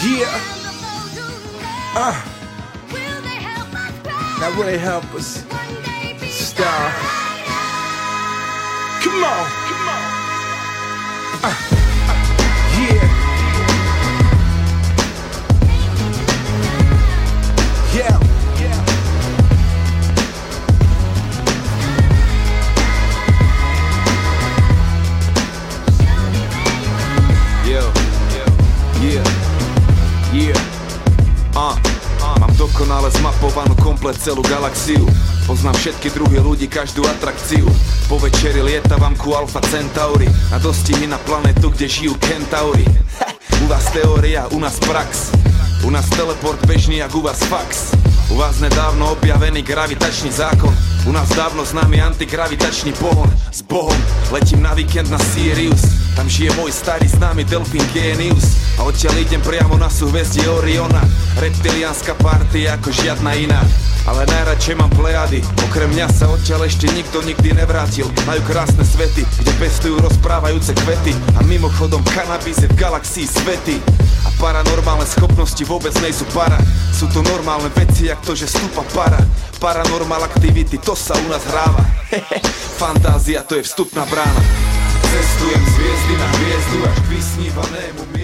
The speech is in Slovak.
Yeah. Now will they help us stop? Come on. Yeah. Yeah. Mám dokonale zmapovanú komplet celú galaxiu. Poznám všetky druhy ľudí, každú atrakciu. Po večeri lietavam ku Alfa Centauri na dostihy na planetu, kde žijú kentauri. U vás teória, u nás prax. U nás teleport bežný, jak u vás fax. U vás nedávno objavený gravitačný zákon. U nás dávno známy antigravitačný pohon. S Bohom letím na víkend na Sirius. Tam žije môj starý známy delfín Genius. A odtiaľ idem priamo na súhvezdie Oriona. Reptiliánska partia ako žiadna iná. Ale najradšej mám Plejady. Okrem mňa sa odtiaľ ešte nikto nikdy nevrátil. Majú krásne svety, kde pestujú rozprávajúce kvety. A mimochodom kanabis je v galaxii svety. A paranormálne schopnosti vôbec nejsú para. Sú to normálne veci, jak to, že stúpa para. Paranormal activity, to sa u nás hráva. Fantázia, to je vstupná brána. Cestujem z hviezdy na hviezdu až k vysnívanému miestu.